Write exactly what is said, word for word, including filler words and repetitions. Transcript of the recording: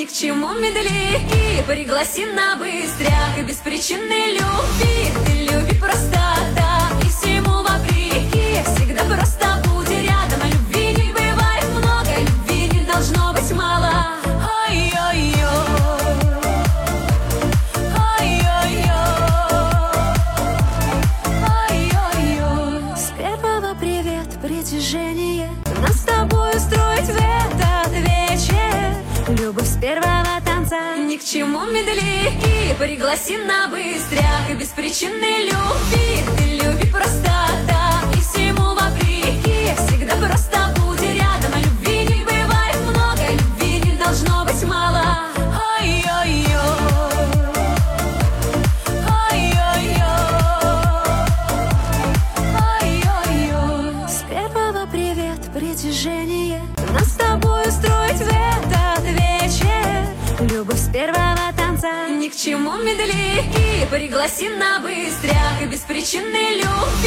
ни к чему медли и пригласи на быстряк и беспричинной любви. Ты люби просто так и всему вопреки. Всегда просто будь рядом, а любви не бывает много, любви не должно быть мало. Ой-ой-ой, ой-ой-ой. С первого привет, притяжение нас с тобой устроить в этот вечер. Любовь с первого танца, ни к чему медли и пригласи на быстряк и беспричинной любви. Ты люби просто так и всему вопреки. Всегда просто будь рядом, а любви не бывает много, любви не должно быть мало. Ой-ой-ой, ой-ой-ой. С первого привет, притяжение нас с тобой устроить в этот вечер. Любовь с первого танца, ни к чему медли и пригласи на быстряк и беспричинной любви.